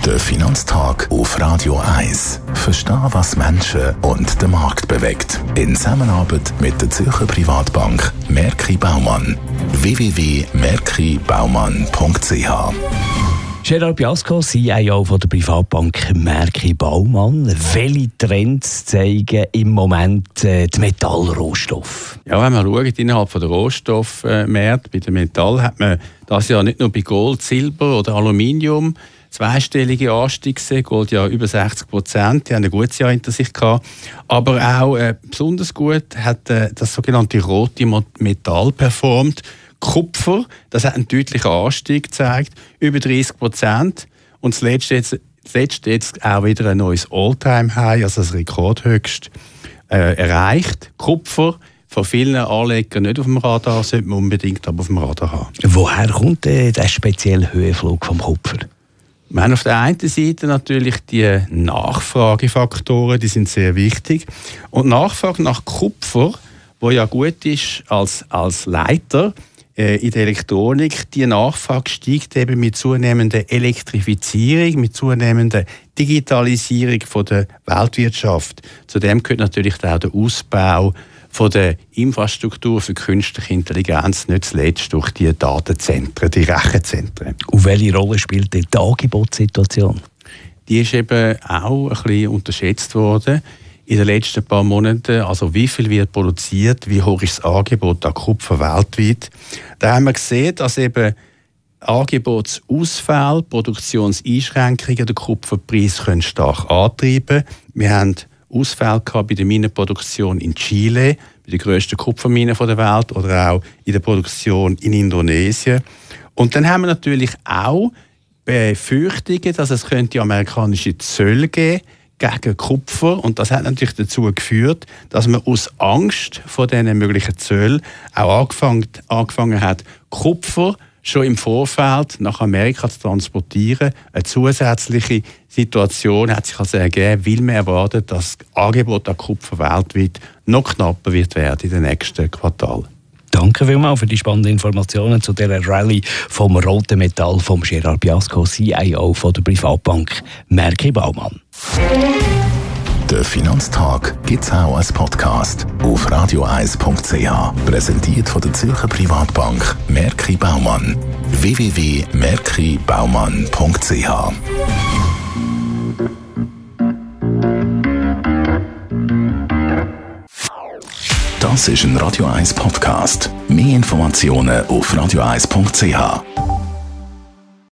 Der Finanztag auf Radio 1. Verstehen, was Menschen und den Markt bewegt. In Zusammenarbeit mit der Zürcher Privatbank Merki Baumann. www.merkibaumann.ch. Gerard Biasco, CIO von der Privatbank Merki Baumann. Welche Trends zeigen im Moment die Metallrohstoffe? Ja, wenn man schaut, innerhalb der Rohstoffmärkte, bei den Metall, hat man das ja nicht nur bei Gold, Silber oder Aluminium zweistellige Anstiege gesehen. Gold ja über 60%, die haben ein gutes Jahr hinter sich gehabt. Aber auch besonders gut hat das sogenannte rote Metall performt. Kupfer, das hat einen deutlichen Anstieg gezeigt, über 30%. Und zuletzt jetzt auch wieder ein neues All-Time-High, also das Rekordhöchst erreicht. Kupfer, von vielen Anlegern nicht auf dem Radar, sollte man unbedingt aber auf dem Radar haben. Woher kommt der spezielle Höhenflug vom Kupfer? Wir haben auf der einen Seite natürlich die Nachfragefaktoren, die sind sehr wichtig. Und Nachfrage nach Kupfer, wo ja gut ist als Leiter in der Elektronik, die Nachfrage steigt eben mit zunehmender Elektrifizierung, mit zunehmender Digitalisierung von der Weltwirtschaft. Zudem gehört natürlich auch der Ausbau von der Infrastruktur für künstliche Intelligenz, nicht zuletzt durch die Datenzentren, die Rechenzentren. Und welche Rolle spielt die Angebotssituation? Die ist eben auch ein bisschen unterschätzt worden in den letzten paar Monaten. Also wie viel wird produziert, wie hoch ist das Angebot an Kupfer weltweit. Da haben wir gesehen, dass eben Angebotsausfälle, Produktionseinschränkungen den Kupferpreis stark antreiben können. Wir haben Ausfälle bei der Minenproduktion in Chile, bei der grössten Kupfermine der Welt, oder auch in der Produktion in Indonesien. Und dann haben wir natürlich auch Befürchtungen, dass es amerikanische Zölle geben gegen Kupfer. Und das hat natürlich dazu geführt, dass man aus Angst vor diesen möglichen Zöllen auch angefangen hat, Kupfer schon im Vorfeld nach Amerika zu transportieren. Eine zusätzliche Situation hat sich also ergeben, weil man erwartet, dass das Angebot an Kupfer weltweit noch knapper wird werden in den nächsten Quartalen. Danke vielmals für die spannenden Informationen zu dieser Rallye vom roten Metall vom Gerard Biasco, CIO von der Privatbank Merki Baumann. Der Finanztag gibt es auch als Podcast auf radio1.ch. Präsentiert von der Zürcher Privatbank Merki Baumann. www.merkibaumann.ch. Das ist ein Radio 1 Podcast. Mehr Informationen auf radio1.ch.